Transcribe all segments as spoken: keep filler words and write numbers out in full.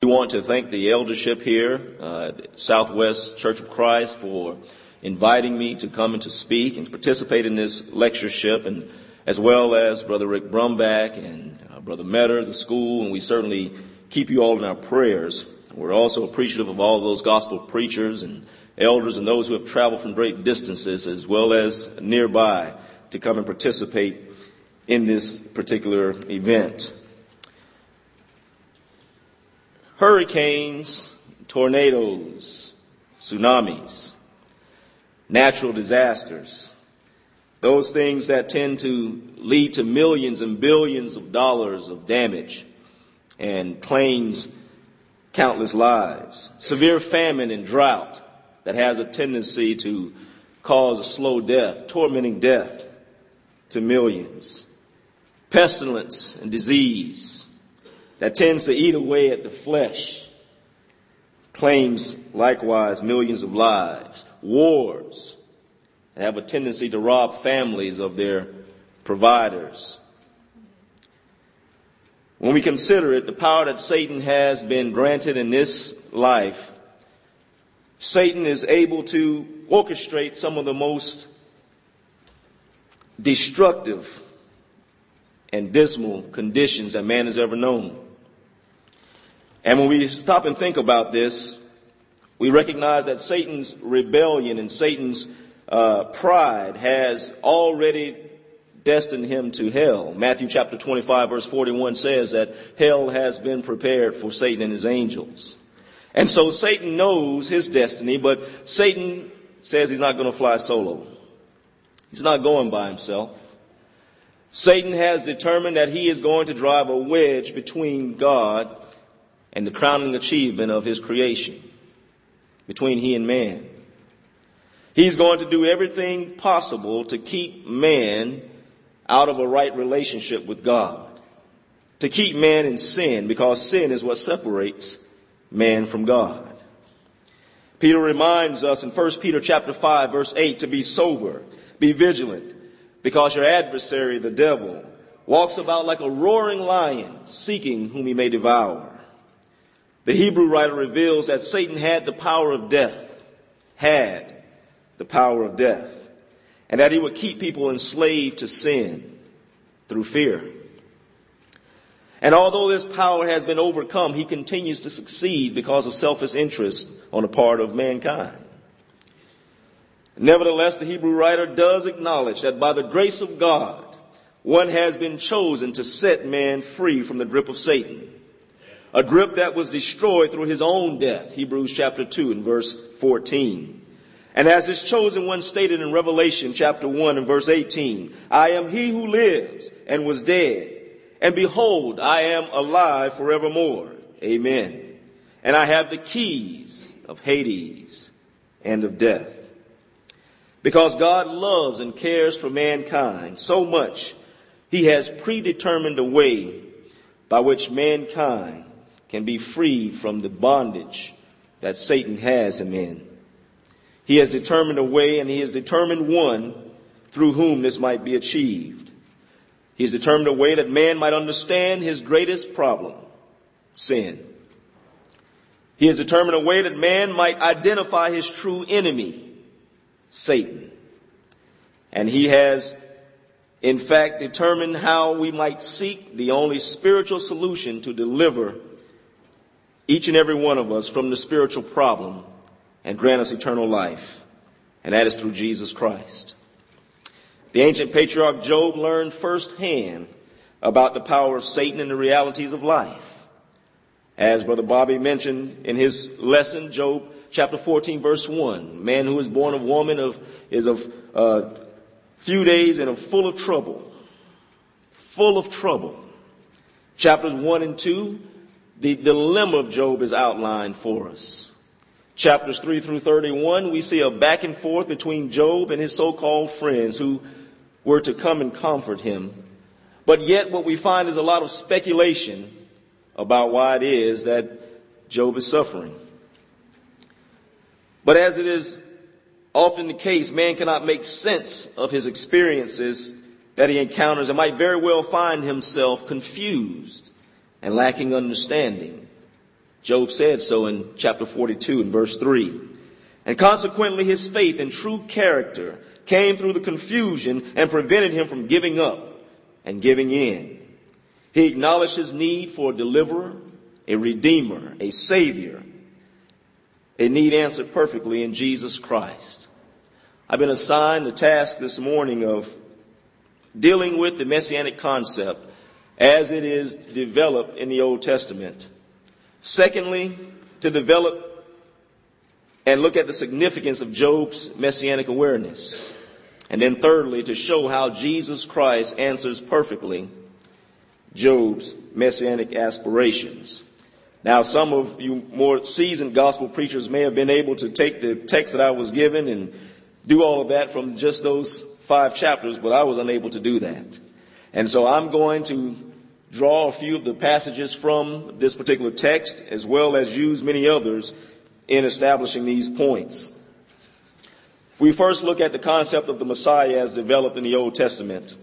We want to thank the eldership here uh, at Southwest Church of Christ for inviting me to come and to speak and to participate in this lectureship, and as well as Brother Rick Brumback and uh, Brother Metter, the school, and we certainly keep you all in our prayers. We're also appreciative of all those gospel preachers and elders and those who have traveled from great distances as well as nearby to come and participate in this particular event. Hurricanes, tornadoes, tsunamis, natural disasters, those things that tend to lead to millions and billions of dollars of damage and claims countless lives. Severe famine and drought that has a tendency to cause a slow death, tormenting death to millions. Pestilence and disease that tends to eat away at the flesh, claims likewise millions of lives. Wars that have a tendency to rob families of their providers. When we consider it, the power that Satan has been granted in this life, Satan is able to orchestrate some of the most destructive and dismal conditions that man has ever known. And when we stop and think about this, we recognize that Satan's rebellion and Satan's uh, pride has already destined him to hell. Matthew chapter twenty-five verse forty-one says that hell has been prepared for Satan and his angels. And so Satan knows his destiny, but Satan says he's not going to fly solo. He's not going by himself. Satan has determined that he is going to drive a wedge between God and the crowning achievement of his creation, between he and man. He's going to do everything possible to keep man out of a right relationship with God, to keep man in sin, because sin is what separates man from God. Peter reminds us in First Peter chapter five verse eight to be sober, be vigilant, because your adversary, the devil, walks about like a roaring lion, seeking whom he may devour. The Hebrew writer reveals that Satan had the power of death, had the power of death, and that he would keep people enslaved to sin through fear. And although this power has been overcome, he continues to succeed because of selfish interest on the part of mankind. Nevertheless, the Hebrew writer does acknowledge that by the grace of God, one has been chosen to set man free from the grip of Satan, a grip that was destroyed through his own death, Hebrews chapter two and verse fourteen. And as his chosen one stated in Revelation chapter one and verse eighteen, I am he who lives and was dead, and behold, I am alive forevermore. Amen. And I have the keys of Hades and of death. Because God loves and cares for mankind so much, he has predetermined a way by which mankind can be freed from the bondage that Satan has him in. He has determined a way, and he has determined one through whom this might be achieved. He has determined a way that man might understand his greatest problem, sin. He has determined a way that man might identify his true enemy, Satan. And he has, in fact, determined how we might seek the only spiritual solution to deliver each and every one of us from the spiritual problem and grant us eternal life. And that is through Jesus Christ. The ancient patriarch Job learned firsthand about the power of Satan and the realities of life. As Brother Bobby mentioned in his lesson, Job chapter fourteen, verse one, man who is born of woman of, is of uh, few days and of full of trouble. Full of trouble. Chapters one and two, the dilemma of Job is outlined for us. Chapters three through thirty-one, we see a back and forth between Job and his so-called friends who were to come and comfort him. But yet what we find is a lot of speculation about why it is that Job is suffering. But as it is often the case, man cannot make sense of his experiences that he encounters and might very well find himself confused and lacking understanding. Job said so in chapter forty-two and verse three. And consequently, his faith and true character came through the confusion and prevented him from giving up and giving in. He acknowledged his need for a deliverer, a redeemer, a savior, a need answered perfectly in Jesus Christ. I've been assigned the task this morning of dealing with the messianic concept as it is developed in the Old Testament. Secondly, to develop and look at the significance of Job's messianic awareness. And then thirdly, to show how Jesus Christ answers perfectly Job's messianic aspirations. Now, some of you more seasoned gospel preachers may have been able to take the text that I was given and do all of that from just those five chapters, but I was unable to do that. And so I'm going to draw a few of the passages from this particular text, as well as use many others in establishing these points. If we first look at the concept of the Messiah as developed in the Old Testament,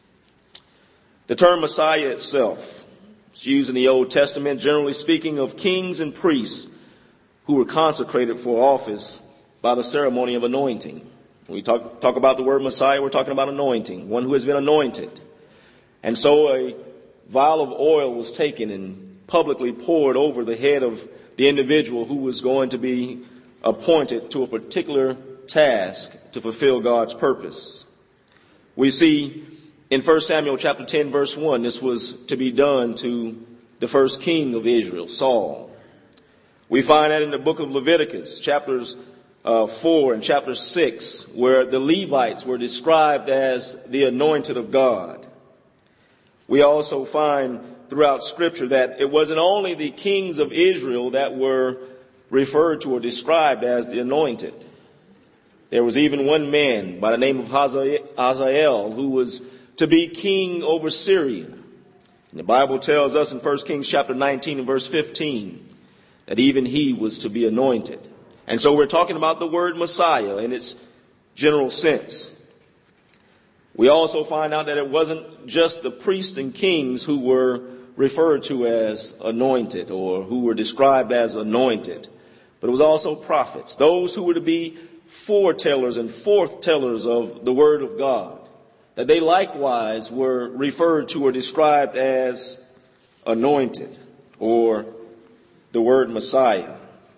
the term Messiah itself is used in the Old Testament, generally speaking, of kings and priests who were consecrated for office by the ceremony of anointing. When we talk, talk about the word Messiah, we're talking about anointing, one who has been anointed. And so a vial of oil was taken and publicly poured over the head of the individual who was going to be appointed to a particular task to fulfill God's purpose. We see in First Samuel chapter ten, verse one, this was to be done to the first king of Israel, Saul. We find that in the book of Leviticus, chapters uh, four and chapter six, where the Levites were described as the anointed of God. We also find throughout Scripture that it wasn't only the kings of Israel that were referred to or described as the anointed. There was even one man by the name of Hazael who was to be king over Syria. And the Bible tells us in First Kings chapter nineteen and verse fifteen that even he was to be anointed. And so we're talking about the word Messiah in its general sense. We also find out that it wasn't just the priests and kings who were referred to as anointed or who were described as anointed, but it was also prophets, those who were to be foretellers and forthtellers of the word of God, that they likewise were referred to or described as anointed or the word Messiah.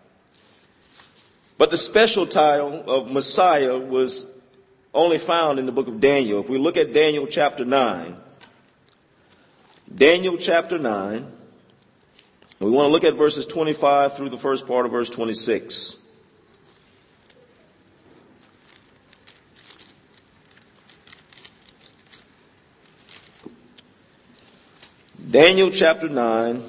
But the special title of Messiah was only found in the book of Daniel. If we look at Daniel chapter nine, Daniel chapter nine, we want to look at verses twenty-five through the first part of verse twenty-six. Daniel chapter nine,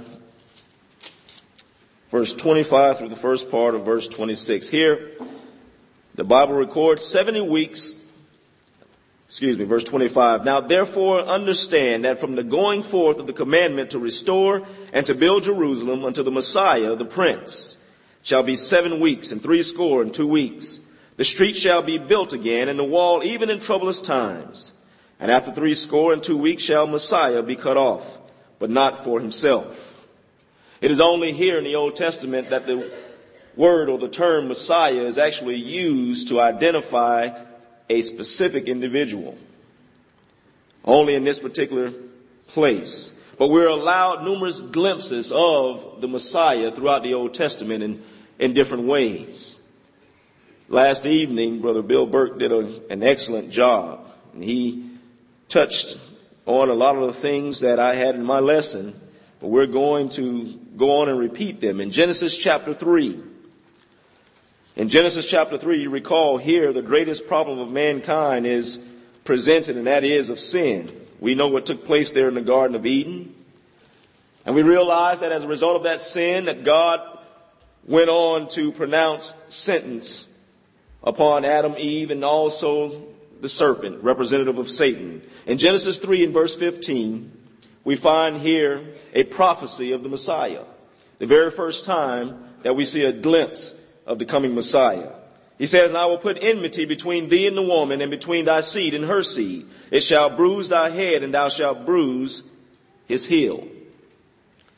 verse twenty-five through the first part of verse twenty-six. Here, the Bible records seventy weeks, excuse me, verse twenty-five. Now therefore understand that from the going forth of the commandment to restore and to build Jerusalem unto the Messiah, the Prince, shall be seven weeks and three score and two weeks. The street shall be built again, and the wall even in troublous times. And after three score and two weeks shall Messiah be cut off, but not for himself. It is only here in the Old Testament that the word or the term Messiah is actually used to identify a specific individual. Only in this particular place. But we're allowed numerous glimpses of the Messiah throughout the Old Testament in, in different ways. Last evening, Brother Bill Burke did a, an excellent job. And he touched on a lot of the things that I had in my lesson, but we're going to go on and repeat them. In Genesis chapter three, in Genesis chapter three, you recall here the greatest problem of mankind is presented, and that is of sin. We know what took place there in the Garden of Eden. And we realize that as a result of that sin, that God went on to pronounce sentence upon Adam, Eve, and also the serpent, representative of Satan. In Genesis three and verse fifteen, we find here a prophecy of the Messiah. The very first time that we see a glimpse of the coming Messiah. He says, and I will put enmity between thee and the woman, and between thy seed and her seed. It shall bruise thy head, and thou shalt bruise his heel.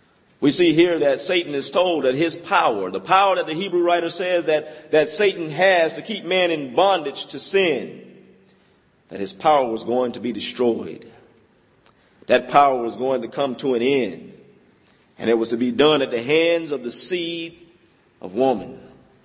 We see here that Satan is told that his power, the power that the Hebrew writer says that, that Satan has to keep man in bondage to sin, that his power was going to be destroyed. That power was going to come to an end. And it was to be done at the hands of the seed of woman.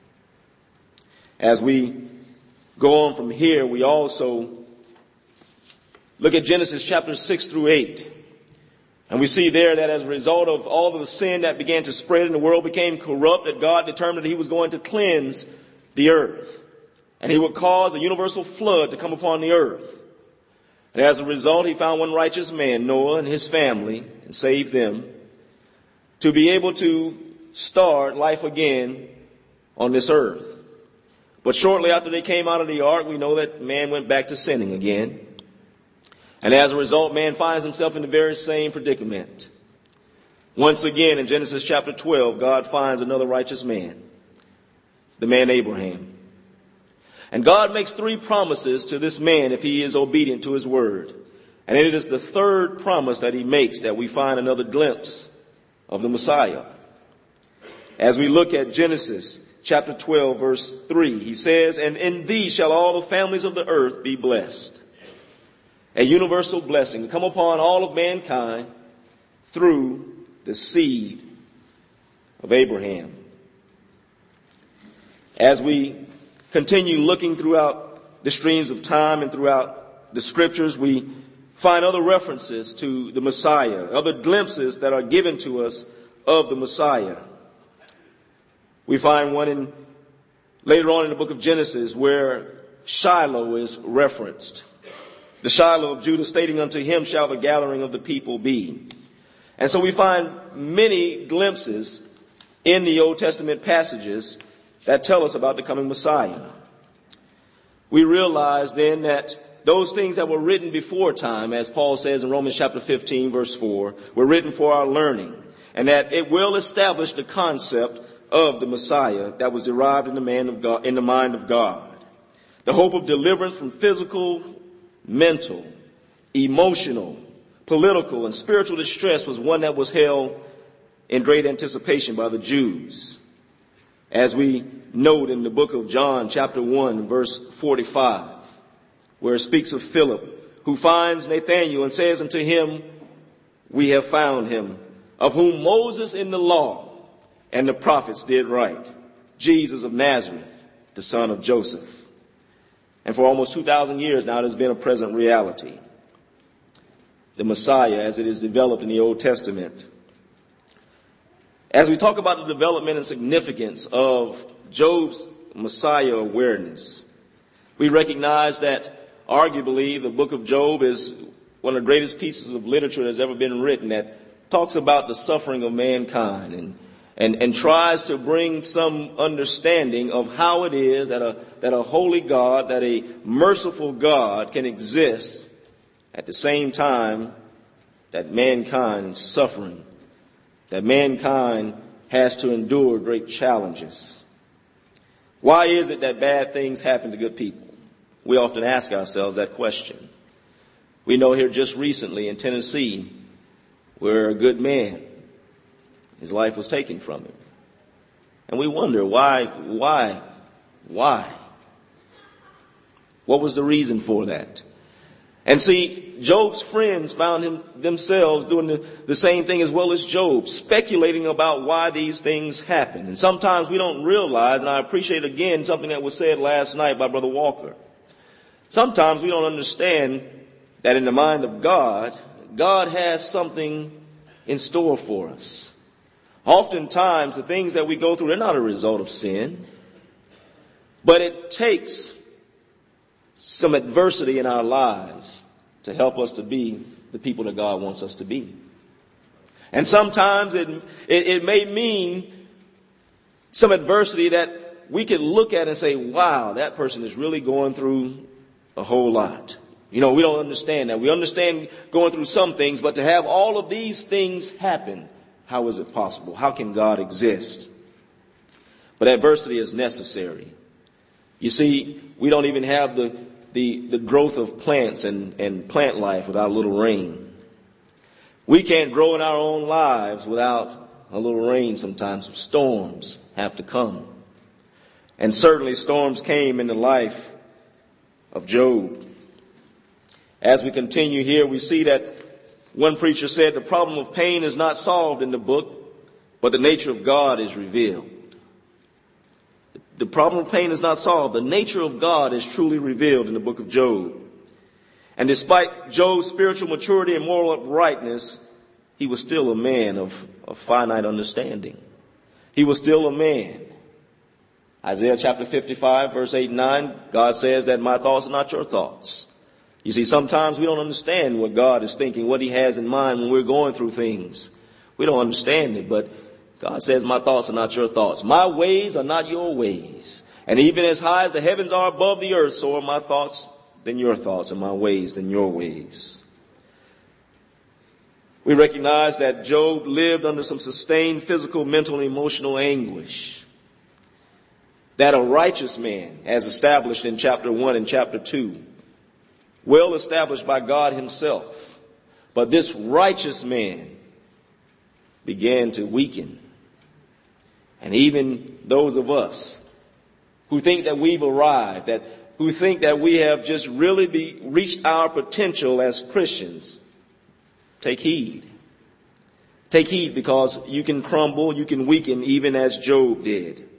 As we go on from here, we also look at Genesis chapter six through eight. And we see there that as a result of all of the sin that began to spread and the world became corrupt, that God determined that he was going to cleanse the earth. And he would cause a universal flood to come upon the earth. And as a result, he found one righteous man, Noah, and his family, and saved them to be able to start life again on this earth. But shortly after they came out of the ark, we know that man went back to sinning again. And as a result, man finds himself in the very same predicament. Once again, in Genesis chapter twelve, God finds another righteous man, the man Abraham. And God makes three promises to this man if he is obedient to his word. And it is the third promise that he makes that we find another glimpse of the Messiah. As we look at Genesis chapter twelve, verse three, he says, "And in thee shall all the families of the earth be blessed." A universal blessing to come upon all of mankind through the seed of Abraham. As we continue looking throughout the streams of time and throughout the scriptures, we find other references to the Messiah, other glimpses that are given to us of the Messiah. We find one in later on in the book of Genesis where Shiloh is referenced. The Shiloh of Judah, stating, "Unto him shall the gathering of the people be." And so we find many glimpses in the Old Testament passages that tell us about the coming Messiah. We realize then that those things that were written before time, as Paul says in Romans chapter fifteen, verse four, were written for our learning, and that it will establish the concept of the Messiah that was derived in the man of God, in the mind of God. The hope of deliverance from physical, mental, emotional, political, and spiritual distress was one that was held in great anticipation by the Jews. As we note in the book of John, chapter one, verse forty-five, where it speaks of Philip, who finds Nathanael and says unto him, "We have found him, of whom Moses in the law and the prophets did write, Jesus of Nazareth, the son of Joseph." And for almost two thousand years now, it has been a present reality. The Messiah, as it is developed in the Old Testament. As we talk about the development and significance of Job's Messiah awareness, we recognize that arguably the book of Job is one of the greatest pieces of literature that's ever been written that talks about the suffering of mankind and And, and tries to bring some understanding of how it is that a, that a holy God, that a merciful God can exist at the same time that mankind is suffering, that mankind has to endure great challenges. Why is it that bad things happen to good people? We often ask ourselves that question. We know here just recently in Tennessee where a good man, his life was taken from him. And we wonder why, why, why? What was the reason for that? And see, Job's friends found him themselves doing the, the same thing as well as Job, speculating about why these things happen. And sometimes we don't realize, and I appreciate again something that was said last night by Brother Walker. Sometimes we don't understand that in the mind of God, God has something in store for us. Oftentimes, the things that we go through, they're not a result of sin. But it takes some adversity in our lives to help us to be the people that God wants us to be. And sometimes it, it, it may mean some adversity that we can look at and say, wow, that person is really going through a whole lot. You know, we don't understand that. We understand going through some things, but to have all of these things happen, how is it possible? How can God exist? But adversity is necessary. You see, we don't even have the, the, the growth of plants and, and plant life without a little rain. We can't grow in our own lives without a little rain sometimes, some storms have to come. And certainly storms came in the life of Job. As we continue here, we see that one preacher said the problem of pain is not solved in the book, but the nature of God is revealed. The problem of pain is not solved. The nature of God is truly revealed in the book of Job. And despite Job's spiritual maturity and moral uprightness, he was still a man of, of finite understanding. He was still a man. Isaiah chapter fifty-five, verse eight and nine, God says that my thoughts are not your thoughts. You see, sometimes we don't understand what God is thinking, what he has in mind when we're going through things. We don't understand it, but God says my thoughts are not your thoughts. My ways are not your ways. And even as high as the heavens are above the earth, so are my thoughts than your thoughts, and my ways than your ways. We recognize that Job lived under some sustained physical, mental, and emotional anguish. That a righteous man, as established in chapter one and chapter two, well established by God himself, but this righteous man began to weaken. And even those of us who think that we've arrived, that who think that we have just really be, reached our potential as Christians, take heed. Take heed, because you can crumble, you can weaken, even as Job did.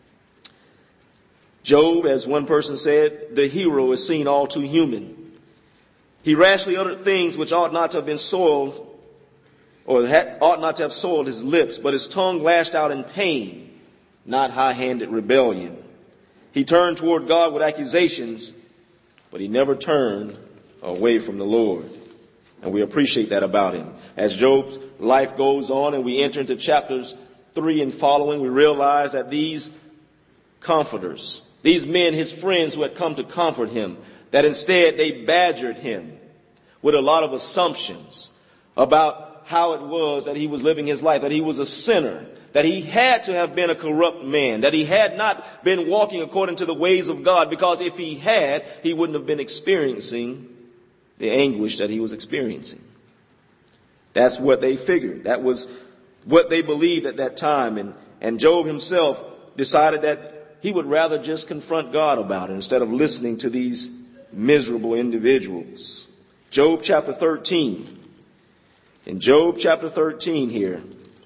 Job, as one person said, the hero is seen all too human. He rashly uttered things which ought not to have been soiled, or had, ought not to have soiled his lips, but his tongue lashed out in pain, not high-handed rebellion. He turned toward God with accusations, but he never turned away from the Lord. And we appreciate that about him. As Job's life goes on and we enter into chapters three and following, we realize that these comforters, these men, his friends who had come to comfort him, that instead they badgered him with a lot of assumptions about how it was that he was living his life, that he was a sinner, that he had to have been a corrupt man, that he had not been walking according to the ways of God, because if he had, he wouldn't have been experiencing the anguish that he was experiencing. That's what they figured. That was what they believed at that time. And, and Job himself decided that he would rather just confront God about it instead of listening to these miserable individuals. Job chapter thirteen. In Job chapter thirteen here,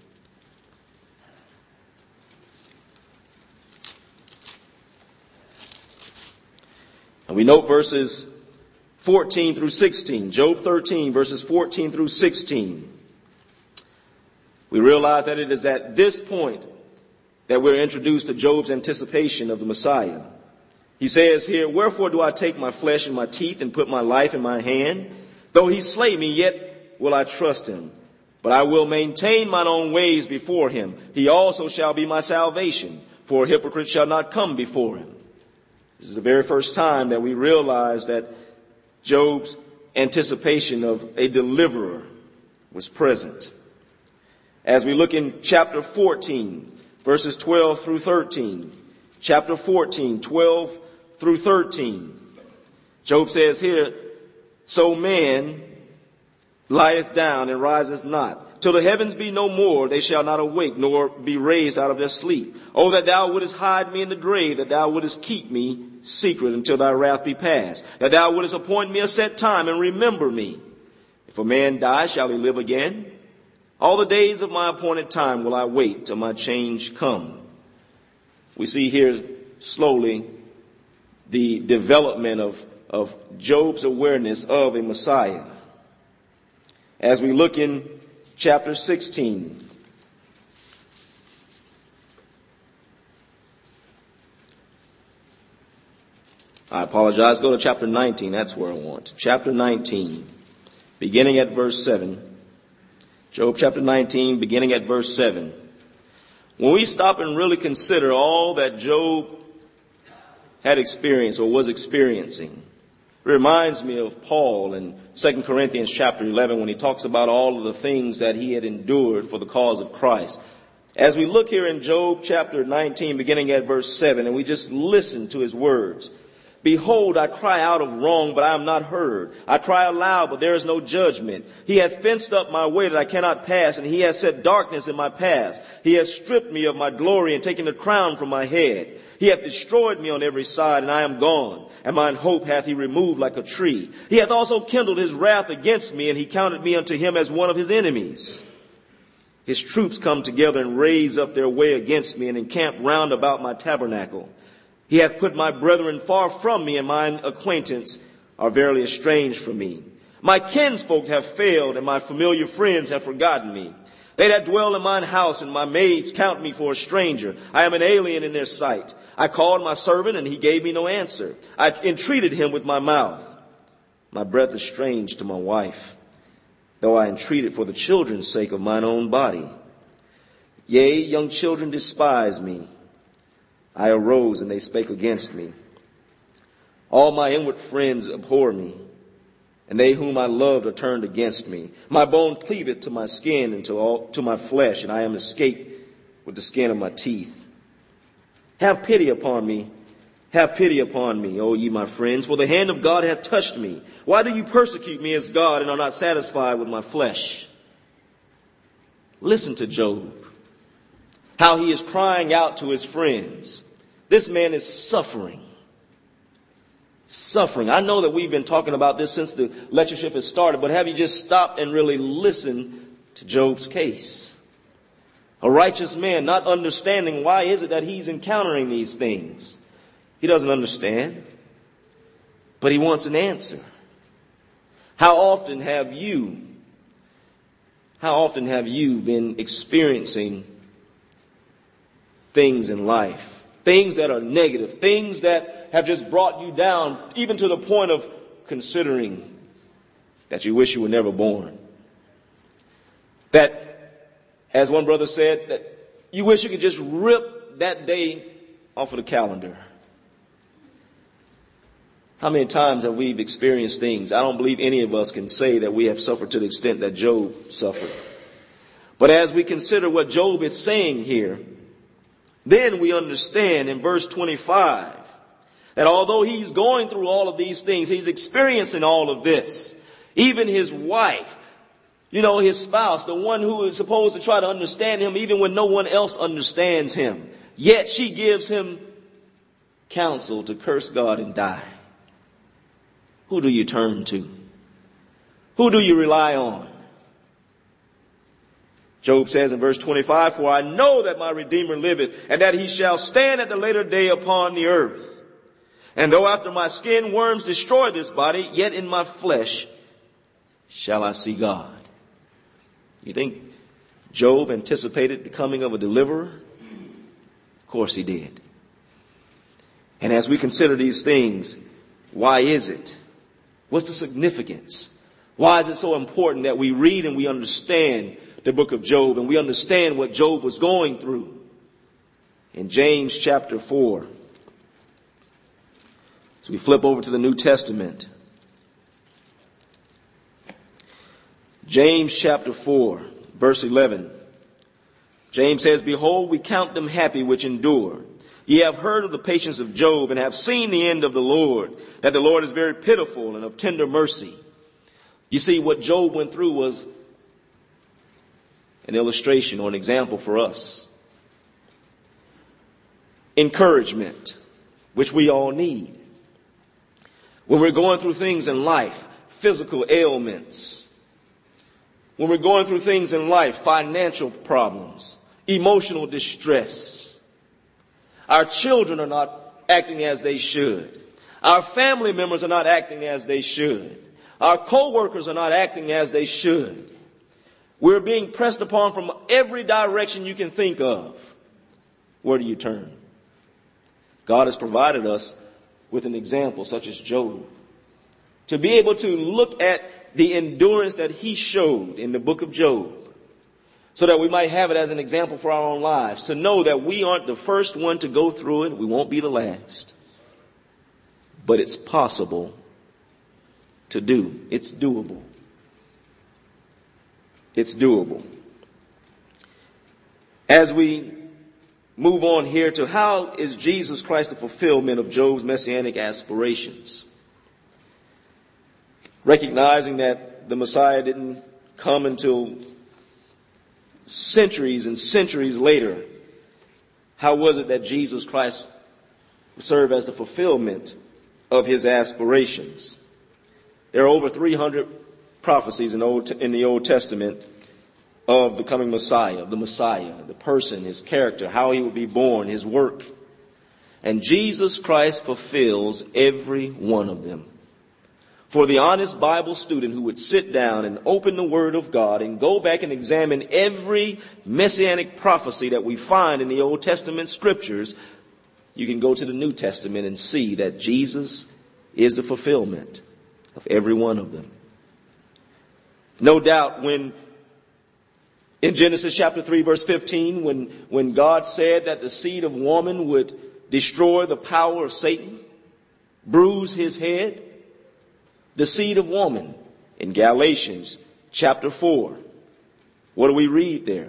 and we note verses fourteen through sixteen. Job thirteen, verses fourteen through sixteen. We realize that it is at this point that we're introduced to Job's anticipation of the Messiah. He says here, "Wherefore do I take my flesh in my teeth and put my life in my hand? Though he slay me, yet will I trust him. But I will maintain mine own ways before him. He also shall be my salvation, for a hypocrite shall not come before him." This is the very first time that we realize that Job's anticipation of a deliverer was present. As we look in chapter fourteen, verses twelve through thirteen. Chapter fourteen, twelve through thirteen. Job says here, "So man lieth down and riseth not. Till the heavens be no more, they shall not awake, nor be raised out of their sleep. Oh, that thou wouldest hide me in the grave, that thou wouldest keep me secret until thy wrath be past. That thou wouldest appoint me a set time and remember me. If a man die, shall he live again? All the days of my appointed time will I wait till my change come." We see here slowly the development of, of Job's awareness of a Messiah. As we look in chapter sixteen, I apologize, go to chapter nineteen, that's where I want. Chapter nineteen, beginning at verse seven. Job chapter nineteen, beginning at verse seven. When we stop and really consider all that Job had experienced or was experiencing, it reminds me of Paul in Second Corinthians chapter eleven when he talks about all of the things that he had endured for the cause of Christ. As we look here in Job chapter nineteen, beginning at verse seven, and we just listen to his words, Behold, I cry out of wrong, but I am not heard. I cry aloud, but there is no judgment. He hath fenced up my way that I cannot pass, and he has set darkness in my paths. He has stripped me of my glory and taken the crown from my head. He hath destroyed me on every side, and I am gone, and mine hope hath he removed like a tree. He hath also kindled his wrath against me, and he counted me unto him as one of his enemies. His troops come together and raise up their way against me, and encamp round about my tabernacle. He hath put my brethren far from me, and mine acquaintance are verily estranged from me. My kinsfolk have failed, and my familiar friends have forgotten me. They that dwell in mine house and my maids count me for a stranger. I am an alien in their sight. I called my servant, and he gave me no answer. I entreated him with my mouth. My breath is strange to my wife, though I entreated for the children's sake of mine own body. Yea, young children despise me. I arose, and they spake against me. All my inward friends abhor me, and they whom I loved are turned against me. My bone cleaveth to my skin and to, all, to my flesh, and I am escaped with the skin of my teeth. Have pity upon me. Have pity upon me, O ye my friends, for the hand of God hath touched me. Why do you persecute me as God and are not satisfied with my flesh? Listen to Job, how he is crying out to his friends. This man is suffering. Suffering. I know that we've been talking about this since the lectureship has started, but have you just stopped and really listened to Job's case? A righteous man not understanding why is it that he's encountering these things. He doesn't understand, but he wants an answer. How often have you, how often have you been experiencing things in life? Things that are negative, things that have just brought you down, even to the point of considering that you wish you were never born. That, as one brother said, that you wish you could just rip that day off of the calendar. How many times have we experienced things? I don't believe any of us can say that we have suffered to the extent that Job suffered. But as we consider what Job is saying here, then we understand in verse twenty-five that although he's going through all of these things, he's experiencing all of this. Even his wife, you know, his spouse, the one who is supposed to try to understand him even when no one else understands him. Yet she gives him counsel to curse God and die. Who do you turn to? Who do you rely on? Job says in verse twenty-five, for I know that my Redeemer liveth, and that he shall stand at the later day upon the earth. And though after my skin worms destroy this body, yet in my flesh shall I see God. You think Job anticipated the coming of a deliverer? Of course he did. And as we consider these things, why is it? What's the significance? Why is it so important that we read and we understand the book of Job, and we understand what Job was going through? In James chapter four, so we flip over to the New Testament. James chapter four, verse eleven. James says, behold, we count them happy which endure. Ye have heard of the patience of Job, and have seen the end of the Lord, that the Lord is very pitiful and of tender mercy. You see, what Job went through was an illustration or an example for us. Encouragement, which we all need. When we're going through things in life, physical ailments. When we're going through things in life, financial problems, emotional distress. Our children are not acting as they should. Our family members are not acting as they should. Our co-workers are not acting as they should. We're being pressed upon from every direction you can think of. Where do you turn? God has provided us with an example such as Job, to be able to look at the endurance that he showed in the book of Job, so that we might have it as an example for our own lives, to know that we aren't the first one to go through it. We won't be the last. But it's possible to do. It's doable. It's doable. As we move on here to how is Jesus Christ the fulfillment of Job's messianic aspirations. Recognizing that the Messiah didn't come until centuries and centuries later, how was it that Jesus Christ served as the fulfillment of his aspirations? There are over three hundred prophecies in, Old, in the Old Testament of the coming Messiah, of the Messiah, the person, his character, how he would be born, his work. And Jesus Christ fulfills every one of them. For the honest Bible student who would sit down and open the Word of God and go back and examine every messianic prophecy that we find in the Old Testament scriptures, you can go to the New Testament and see that Jesus is the fulfillment of every one of them. No doubt when in Genesis chapter three verse fifteen, when, when God said that the seed of woman would destroy the power of Satan, bruise his head, the seed of woman in Galatians chapter four. What do we read there?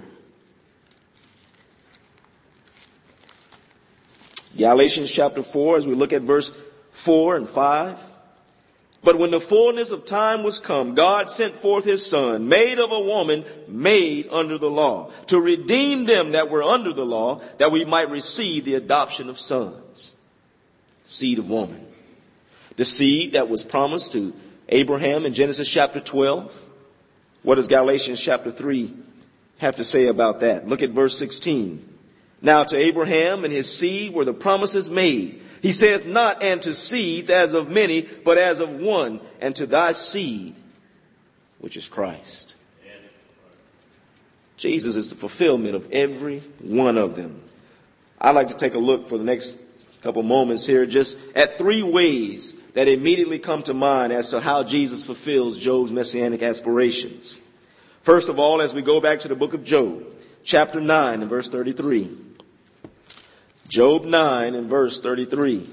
Galatians chapter four, as we look at verse four and five. But when the fullness of time was come, God sent forth his Son, made of a woman, made under the law, to redeem them that were under the law, that we might receive the adoption of sons. Seed of woman. The seed that was promised to Abraham in Genesis chapter twelve. What does Galatians chapter three have to say about that? Look at verse sixteen. Now to Abraham and his seed were the promises made. He saith not, and to seeds as of many, but as of one, and to thy seed, which is Christ. Jesus is the fulfillment of every one of them. I'd like to take a look for the next couple moments here just at three ways that immediately come to mind as to how Jesus fulfills Job's messianic aspirations. First of all, as we go back to the book of Job, chapter nine and verse thirty-three. Job nine and verse thirty-three.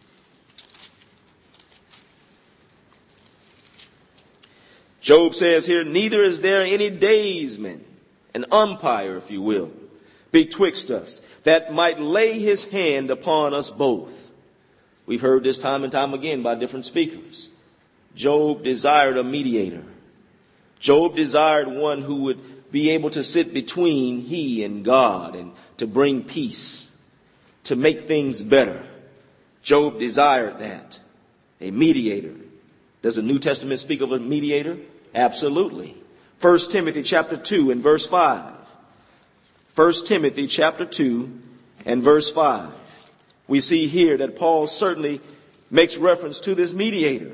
Job says here, neither is there any daysman, an umpire, if you will, betwixt us, that might lay his hand upon us both. We've heard this time and time again by different speakers. Job desired a mediator. Job desired one who would be able to sit between he and God and to bring peace, to make things better. Job desired that. A mediator. Does the New Testament speak of a mediator? Absolutely. First Timothy chapter two and verse five. First Timothy chapter two and verse five. We see here that Paul certainly makes reference to this mediator.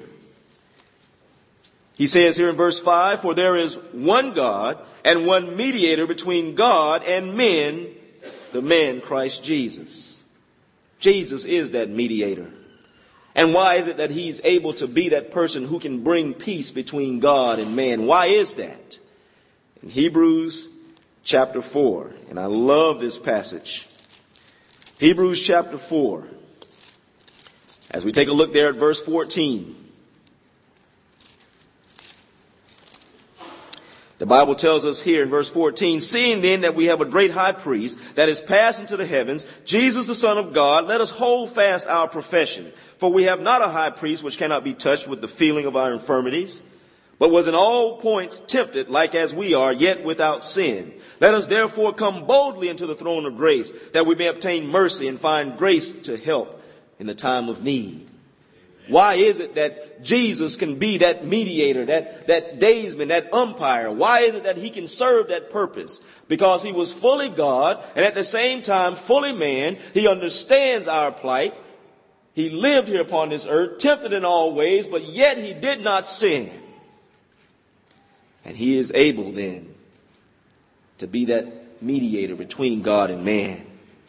He says here in verse five, for there is one God and one mediator between God and men, the man Christ Jesus. Jesus is that mediator. And why is it that he's able to be that person who can bring peace between God and man? Why is that? In Hebrews chapter four, and I love this passage. Hebrews chapter four. As we take a look there at verse fourteen. The Bible tells us here in verse fourteen, seeing then that we have a great high priest that is passed into the heavens, Jesus the Son of God, let us hold fast our profession. For we have not a high priest which cannot be touched with the feeling of our infirmities, but was in all points tempted like as we are, yet without sin. Let us therefore come boldly into the throne of grace, that we may obtain mercy and find grace to help in the time of need. Why is it that Jesus can be that mediator, that, that daysman, that umpire? Why is it that he can serve that purpose? Because he was fully God and at the same time fully man. He understands our plight. He lived here upon this earth, tempted in all ways, but yet he did not sin. And he is able then to be that mediator between God and man.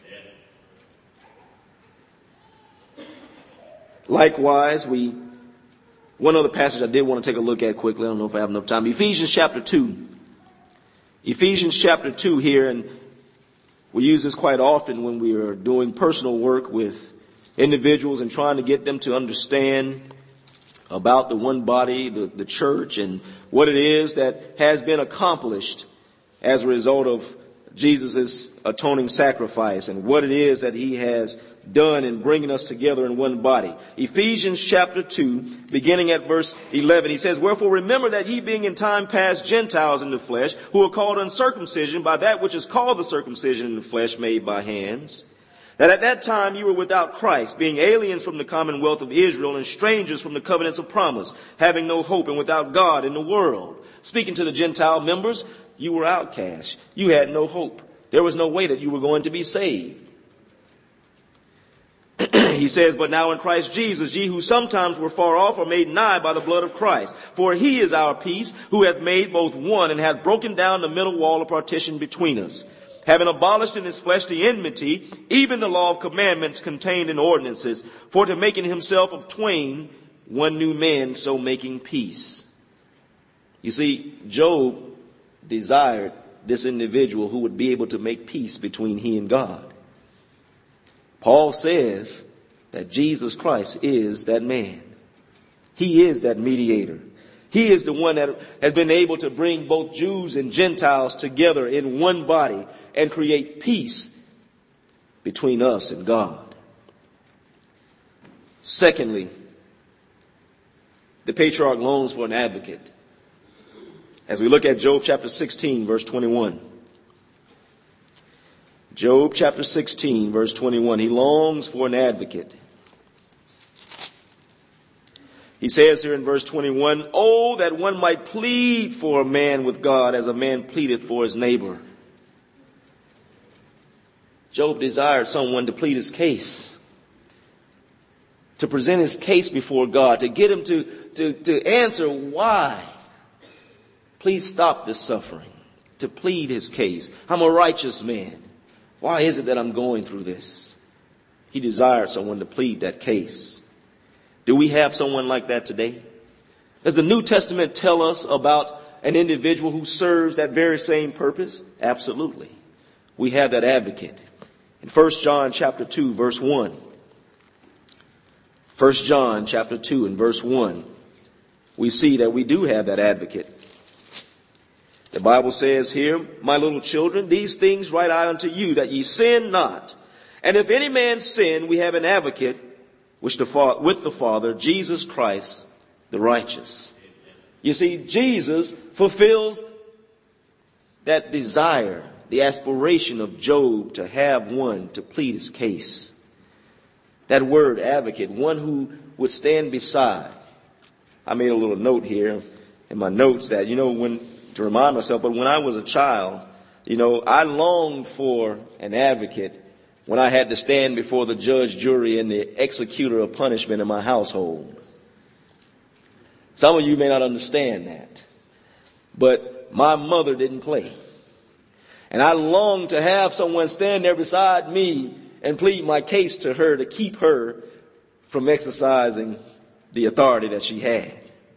Likewise, we, one other passage I did want to take a look at quickly. I don't know if I have enough time. Ephesians chapter two. Ephesians chapter two here, and we use this quite often when we are doing personal work with individuals and trying to get them to understand about the one body, the, the church, and what it is that has been accomplished as a result of Jesus' atoning sacrifice and what it is that he has done in bringing us together in one body. Ephesians chapter two, beginning at verse eleven, he says, "Wherefore remember that ye being in time past Gentiles in the flesh, who are called uncircumcision by that which is called the circumcision in the flesh made by hands, that at that time you were without Christ, being aliens from the commonwealth of Israel and strangers from the covenants of promise, having no hope and without God in the world." Speaking to the Gentile members, you were outcast. You had no hope. There was no way that you were going to be saved. He says, "But now in Christ Jesus, ye who sometimes were far off are made nigh by the blood of Christ. For he is our peace, who hath made both one, and hath broken down the middle wall of partition between us, having abolished in his flesh the enmity, even the law of commandments contained in ordinances, for to make in himself of twain one new man, so making peace." You see, Job desired this individual who would be able to make peace between he and God. Paul says that Jesus Christ is that man. He is that mediator. He is the one that has been able to bring both Jews and Gentiles together in one body and create peace between us and God. Secondly, the patriarch longs for an advocate. As we look at Job chapter sixteen, verse twenty-one. Job chapter sixteen, verse twenty-one. He longs for an advocate. He says here in verse twenty-one, "Oh, that one might plead for a man with God as a man pleadeth for his neighbor." Job desired someone to plead his case, to present his case before God, to get him to, to, to answer why. Please stop this suffering, to plead his case. I'm a righteous man. Why is it that I'm going through this? He desired someone to plead that case. Do we have someone like that today? Does the New Testament tell us about an individual who serves that very same purpose? Absolutely. We have that advocate. In First John chapter two, verse one. First John chapter two and verse one. We see that we do have that advocate. The Bible says here, "My little children, these things write I unto you, that ye sin not. And if any man sin, we have an advocate which the fa- with the Father, Jesus Christ, the righteous." You see, Jesus fulfills that desire, the aspiration of Job to have one to plead his case. That word advocate, one who would stand beside. I made a little note here in my notes that, you know, when to remind myself, but when I was a child, you know, I longed for an advocate when I had to stand before the judge, jury, and the executor of punishment in my household. Some of you may not understand that, but my mother didn't play. And I longed to have someone stand there beside me and plead my case to her to keep her from exercising the authority that she had.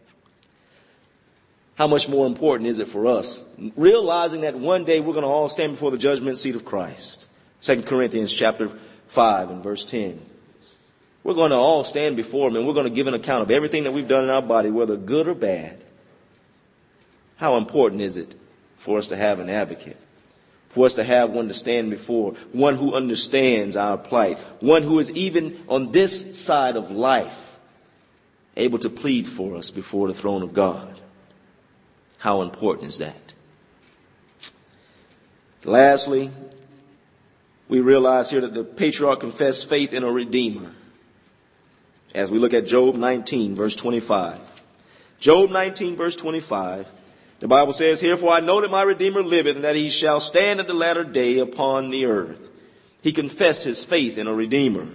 How much more important is it for us, realizing that one day we're going to all stand before the judgment seat of Christ? Second Corinthians chapter five and verse ten. We're going to all stand before him and we're going to give an account of everything that we've done in our body, whether good or bad. How important is it for us to have an advocate? For us to have one to stand before, one who understands our plight, one who is even on this side of life able to plead for us before the throne of God. How important is that? Lastly, we realize here that the patriarch confessed faith in a redeemer. As we look at Job nineteen, verse twenty-five. Job nineteen, verse twenty-five. The Bible says, "Herefore I know that my Redeemer liveth, and that he shall stand at the latter day upon the earth." He confessed his faith in a Redeemer.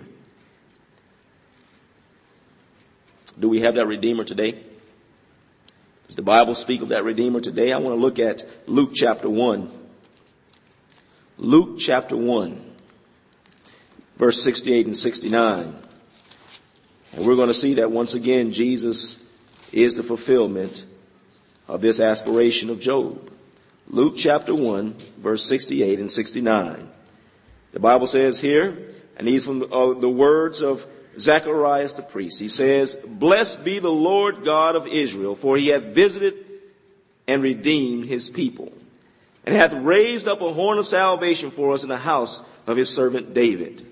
Do we have that Redeemer today? Does the Bible speak of that Redeemer today? I want to look at Luke chapter one. Luke chapter one, verse sixty-eight and sixty-nine. And we're going to see that once again, Jesus is the fulfillment of this aspiration of Job. Luke chapter one, verse sixty-eight and sixty-nine. The Bible says here, and these from uh, the words of Zacharias the priest. He says, "Blessed be the Lord God of Israel, for he hath visited and redeemed his people, and hath raised up a horn of salvation for us in the house of his servant David.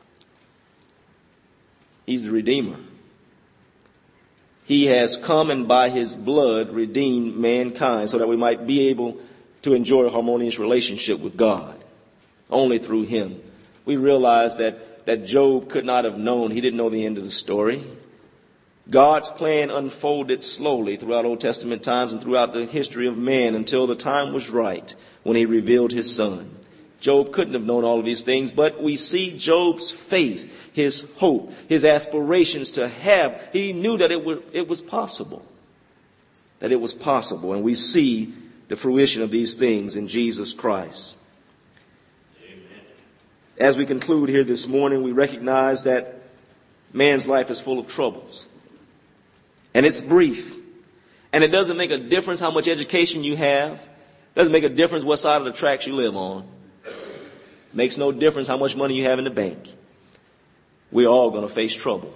He's the Redeemer. He has come and by his blood redeemed mankind so that we might be able to enjoy a harmonious relationship with God. Only through him. We realize that, that Job could not have known. He didn't know the end of the story. God's plan unfolded slowly throughout Old Testament times and throughout the history of man until the time was right when he revealed his son. Job couldn't have known all of these things, but we see Job's faith, his hope, his aspirations to have. He knew that it, would, it was possible, that it was possible. And we see the fruition of these things in Jesus Christ. Amen. As we conclude here this morning, we recognize that man's life is full of troubles. And it's brief. And it doesn't make a difference how much education you have. It doesn't make a difference what side of the tracks you live on. It makes no difference how much money you have in the bank. We're all going to face trouble.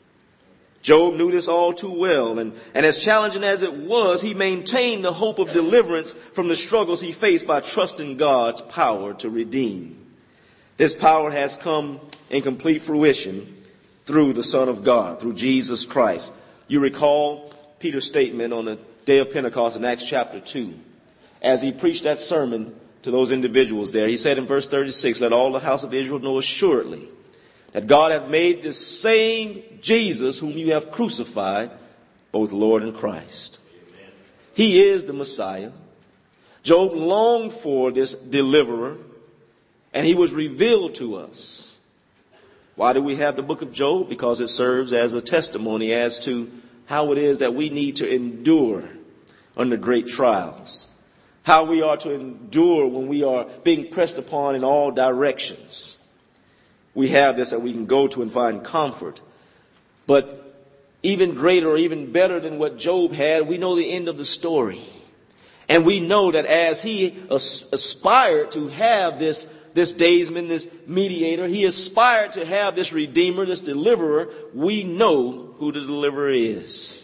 Job knew this all too well. And, and as challenging as it was, he maintained the hope of deliverance from the struggles he faced by trusting God's power to redeem. This power has come in complete fruition through the Son of God, through Jesus Christ. You recall Peter's statement on the day of Pentecost in Acts chapter two. As he preached that sermon to those individuals there, he said in verse thirty-six, let all the house of Israel know assuredly that God hath made this same Jesus whom you have crucified, both Lord and Christ. Amen. He is the Messiah. Job longed for this deliverer, and he was revealed to us. Why do we have the book of Job? Because it serves as a testimony as to how it is that we need to endure under great trials. How we are to endure when we are being pressed upon in all directions. We have this that we can go to and find comfort. But even greater or even better than what Job had, we know the end of the story. And we know that as he as- aspired to have this This daysman, this mediator, he aspired to have this redeemer, this deliverer. We know who the deliverer is.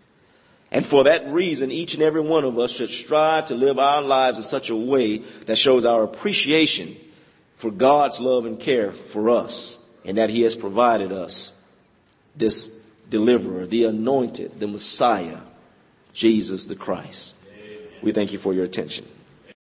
And for that reason, each and every one of us should strive to live our lives in such a way that shows our appreciation for God's love and care for us, and that he has provided us this deliverer, the anointed, the Messiah, Jesus the Christ. Amen. We thank you for your attention.